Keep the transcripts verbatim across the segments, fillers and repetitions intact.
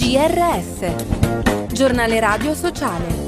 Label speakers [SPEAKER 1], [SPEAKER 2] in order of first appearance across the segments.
[SPEAKER 1] G R S, Giornale Radio Sociale.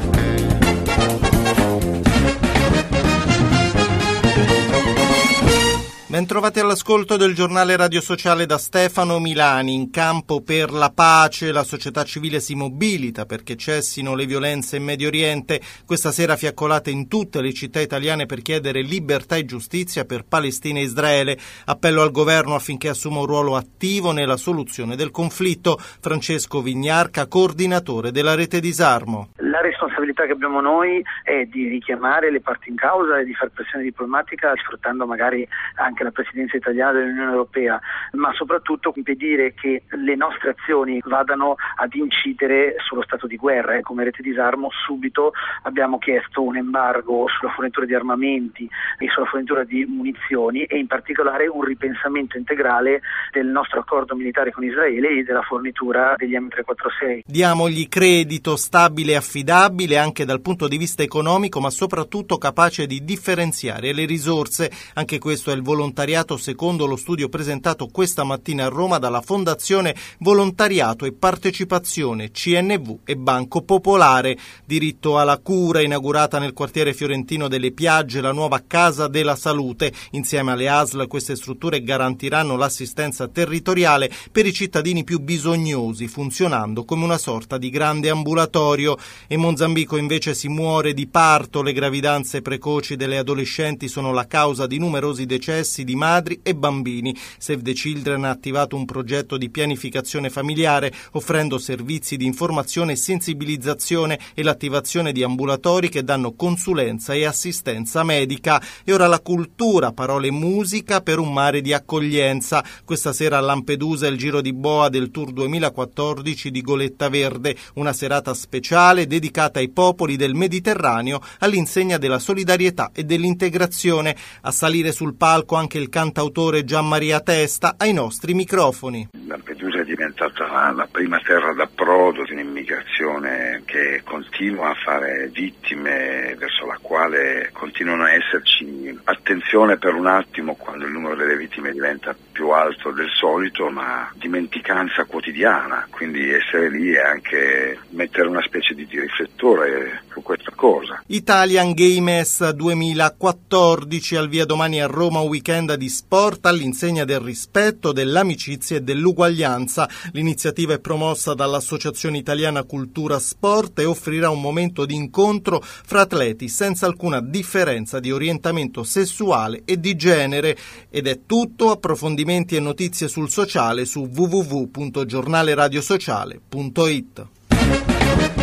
[SPEAKER 2] Bentrovati all'ascolto del giornale Radio Sociale da Stefano Milani. In campo per la pace, la società civile si mobilita perché cessino le violenze in Medio Oriente. Questa sera fiaccolate in tutte le città italiane per chiedere libertà e giustizia per Palestina e Israele. Appello al governo affinché assuma un ruolo attivo nella soluzione del conflitto. Francesco Vignarca, coordinatore della Rete Disarmo.
[SPEAKER 3] La responsabilità che abbiamo noi è di richiamare le parti in causa e di far pressione diplomatica sfruttando magari anche la presidenza italiana dell'Unione Europea, ma soprattutto impedire che le nostre azioni vadano ad incidere sullo stato di guerra. E come Rete Disarmo subito abbiamo chiesto un embargo sulla fornitura di armamenti e sulla fornitura di munizioni e in particolare un ripensamento integrale del nostro accordo militare con Israele e della fornitura degli M trecentoquarantasei.
[SPEAKER 2] Diamogli credito stabile e affidabile anche dal punto di vista economico, ma soprattutto capace di differenziare le risorse. Anche questo è il volontariato secondo lo studio presentato questa mattina a Roma dalla Fondazione Volontariato e Partecipazione C N V e Banco Popolare. Diritto alla cura, inaugurata nel quartiere fiorentino delle Piagge la nuova Casa della Salute. Insieme alle A S L queste strutture garantiranno l'assistenza territoriale per i cittadini più bisognosi, funzionando come una sorta di grande ambulatorio. In Mozambico invece si muore di parto. Le gravidanze precoci delle adolescenti sono la causa di numerosi decessi di madri e bambini. Save the Children ha attivato un progetto di pianificazione familiare, offrendo servizi di informazione e sensibilizzazione e l'attivazione di ambulatori che danno consulenza e assistenza medica. E ora la cultura, parole e musica per un mare di accoglienza. Questa sera a Lampedusa il giro di boa del Tour duemilaquattordici di Goletta Verde, una serata speciale dedicata ai popoli del Mediterraneo all'insegna della solidarietà e dell'integrazione. A salire sul palco anche il cantautore Gianmaria Testa ai nostri microfoni.
[SPEAKER 4] Lampedusa è diventata la prima terra d'approdo di un'immigrazione che continua a fare vittime, verso la quale continuano a esserci attenzione per un attimo quando il numero delle vittime diventa più alto del solito, ma dimenticanza quotidiana. Quindi essere lì è anche mettere una specie di riflettore su questa cosa.
[SPEAKER 2] Italian Games duemilaquattordici, al via domani a Roma un weekend di sport all'insegna del rispetto, dell'amicizia e dell'uguaglianza. L'iniziativa è promossa dall'Associazione Italiana Cultura Sport e offrirà un momento di incontro fra atleti senza alcuna differenza di orientamento sessuale e di genere. Ed è tutto. Approfondimenti e notizie sul sociale su w w w punto giornale radio sociale punto i t.